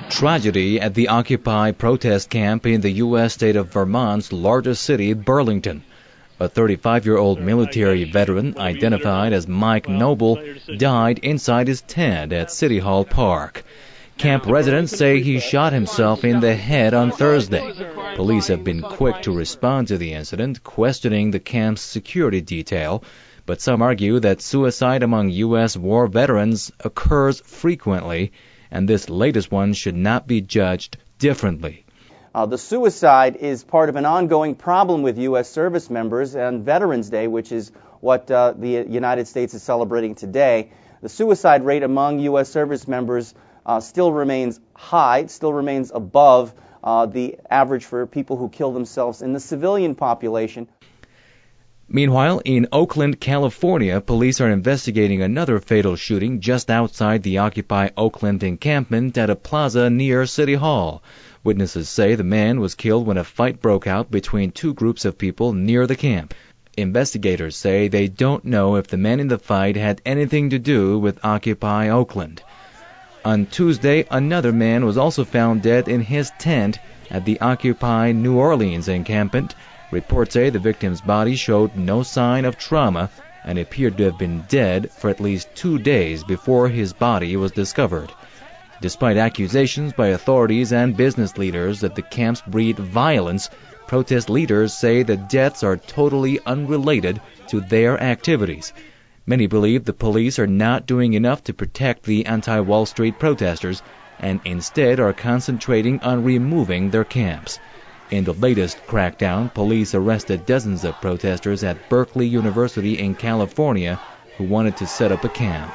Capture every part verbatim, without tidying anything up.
Tragedy at the Occupy protest camp in the U S state of Vermont's largest city, Burlington. A thirty-five-year-old military veteran, identified as Mike Noble, died inside his tent at City Hall Park. Camp residents say he shot himself in the head on Thursday. Police have been quick to respond to the incident, questioning the camp's security detail, but some argue that suicide among U S war veterans occurs frequently, and this latest one should not be judged differently. Uh, the suicide is part of an ongoing problem with U S service members, and Veterans Day, which is what uh, the United States is celebrating today. The suicide rate among U S service members uh, still remains high, still remains above uh, the average for people who kill themselves in the civilian population. Meanwhile, in Oakland, California, police are investigating another fatal shooting just outside the Occupy Oakland encampment at a plaza near City Hall. Witnesses say the man was killed when a fight broke out between two groups of people near the camp. Investigators say they don't know if the man in the fight had anything to do with Occupy Oakland. On Tuesday, another man was also found dead in his tent at the Occupy New Orleans encampment. Reports say the victim's body showed no sign of trauma and appeared to have been dead for at least two days before his body was discovered. Despite accusations by authorities and business leaders that the camps breed violence, protest leaders say the deaths are totally unrelated to their activities. Many believe the police are not doing enough to protect the anti-Wall Street protesters and instead are concentrating on removing their camps. In the latest crackdown, police arrested dozens of protesters at Berkeley University in California who wanted to set up a camp.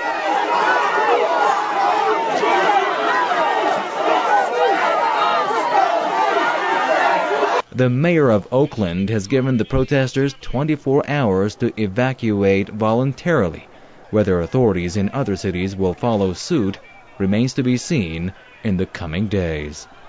The mayor of Oakland has given the protesters twenty-four hours to evacuate voluntarily. Whether authorities in other cities will follow suit remains to be seen in the coming days.